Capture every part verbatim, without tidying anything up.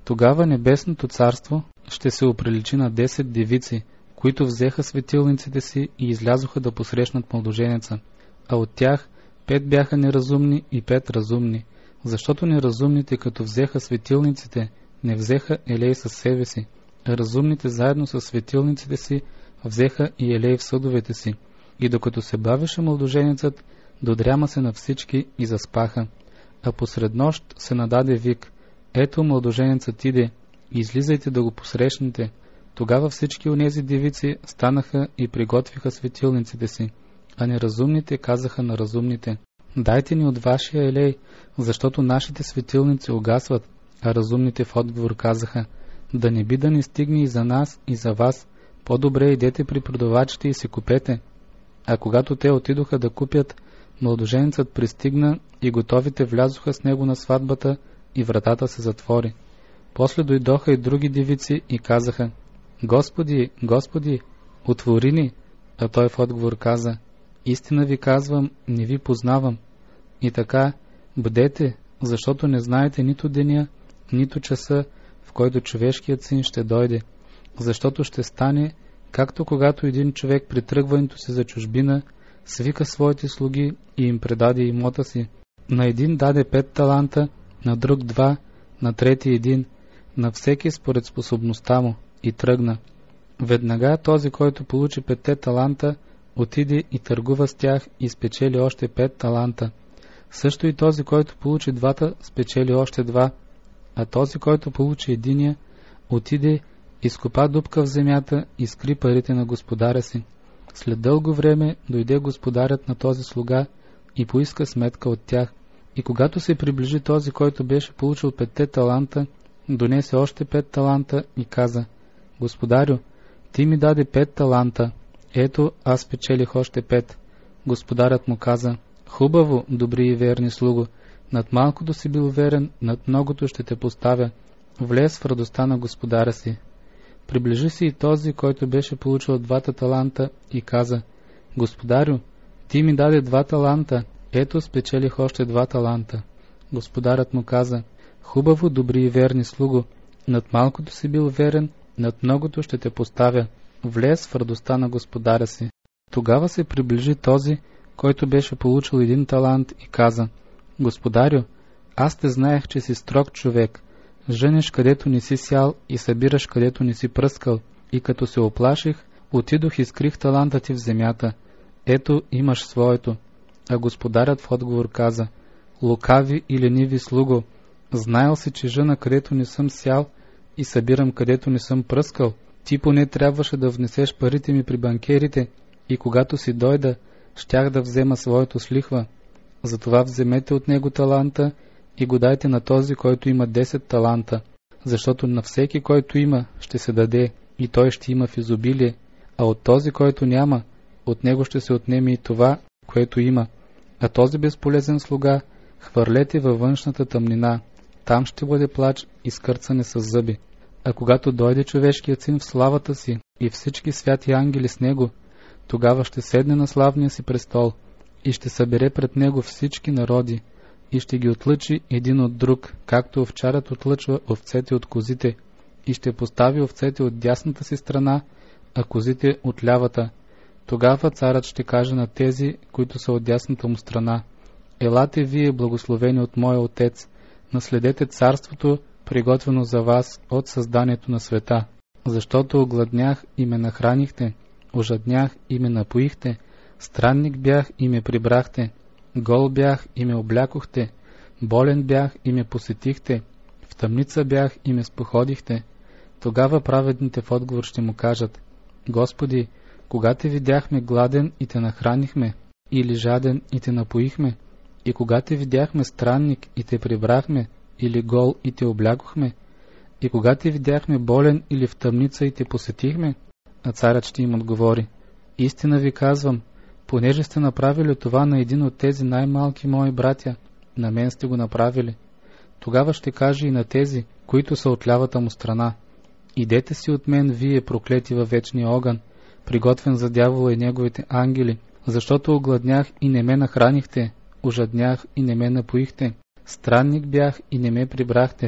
Тогава небесното царство ще се оприличи на десет девици, които взеха светилниците си и излязоха да посрещнат младоженеца. А от тях пет бяха неразумни и пет разумни, защото неразумните, като взеха светилниците, не взеха елей със себе си, а разумните заедно с светилниците си взеха и елей в съдовете си. И докато се бавеше младоженецът, додряма се на всички и заспаха. А посред нощ се нададе вик: ето младоженецът иде, излизайте да го посрещнете. Тогава всички онези девици станаха и приготвиха светилниците си, а неразумните казаха на разумните: дайте ни от вашия елей, защото нашите светилници угасват. А разумните в отговор казаха: да не би да не стигне и за нас, и за вас, по-добре идете при продавачите и си купете. А когато те отидоха да купят, младоженецът пристигна и готовите влязоха с него на сватбата и вратата се затвори. После дойдоха и други девици и казаха: Господи, Господи, отвори ни. А той в отговор каза: истина ви казвам, не ви познавам. И така, бдете, защото не знаете нито деня, нито часа, в който човешкият син ще дойде. Защото ще стане, както когато един човек при тръгването си за чужбина свика своите слуги и им предаде имота си. На един даде пет таланта, на друг два, на трети един, на всеки според способността му, и тръгна. Веднага този, който получи петте таланта, отиде и търгува с тях и спечели още пет таланта. Също и този, който получи двата, спечели още два, а този, който получи единия, отиде, изкопа дупка в земята и скри парите на господаря си. След дълго време дойде господарят на този слуга и поиска сметка от тях. И когато се приближи този, който беше получил петте таланта, донесе още пет таланта и каза: Господарю, ти ми даде пет таланта, ето аз спечелих още пет. Господарят му каза: хубаво, добри и верни слуго, над малкото си бил верен, над многото ще те поставя. Влез в радостта на господаря си. Приближи се и този, който беше получил двата таланта и каза: Господарю, ти ми даде два таланта, ето спечелих още два таланта. Господарят му каза: хубаво, добри и верни слуго, над малкото си бил верен, над многото ще те поставя. Влез в радостта на господаря си. Тогава се приближи този, който беше получил един талант и каза: Господарю, аз те знаех, че си строг човек, жениш където не си сял и събираш където не си пръскал, и като се оплаших, отидох и скрих таланта ти в земята. Ето имаш своето. А господарят в отговор каза: лукави и лениви слуго, знаел си, че жена където не съм сял и събирам където не съм пръскал. Ти поне трябваше да внесеш парите ми при банкерите и когато си дойда, щях да взема своето с лихва. Затова вземете от него таланта и го дайте на този, който има десет таланта, защото на всеки, който има, ще се даде и той ще има в изобилие, а от този, който няма, от него ще се отнеме и това, което има. А този безполезен слуга хвърлете във външната тъмнина, там ще бъде плач и скърцане с зъби. А когато дойде човешкият син в славата си и всички святи ангели с него, тогава ще седне на славния си престол и ще събере пред него всички народи и ще ги отлъчи един от друг, както овчарят отлъчва овцете от козите, и ще постави овцете от дясната си страна, а козите от лявата. Тогава царът ще каже на тези, които са от дясната му страна: елате вие, благословени от моя Отец, наследете царството, приготвено за вас от създанието на света. Защото огладнях и ме нахранихте, ожаднях и ме напоихте, странник бях и ме прибрахте, гол бях и ме облякохте, болен бях и ме посетихте, в тъмница бях и ме споходихте. Тогава праведните в отговор ще му кажат: Господи, кога те видяхме гладен и те нахранихме, или жаден и те напоихме, и кога те видяхме странник и те прибрахме, или гол и те облякохме, и кога те видяхме болен или в тъмница и те посетихме? А царят ще им отговори: истина ви казвам, понеже сте направили това на един от тези най-малки мои братя, на мен сте го направили. Тогава ще каже и на тези, които са от лявата му страна: идете си от мен, вие проклети във вечния огън, приготвен за дявола и неговите ангели, защото огладнях и не ме нахранихте, ожаднях и не ме напоихте, странник бях и не ме прибрахте,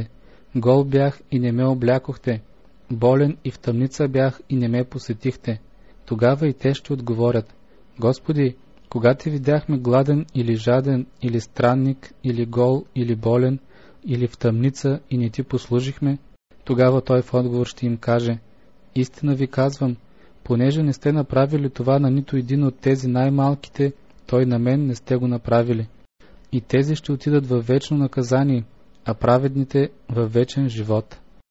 Гол бях и не ме облякохте, болен и в тъмница бях и не ме посетихте. Тогава и те ще отговорят: Господи, кога те видяхме гладен или жаден, или странник, или гол, или болен, или в тъмница и не ти послужихме? Тогава той в отговор ще им каже: истина ви казвам, понеже не сте направили това на нито един от тези най-малките, той на мен не сте го направили. И тези ще отидат във вечно наказание, а праведните във вечен живот.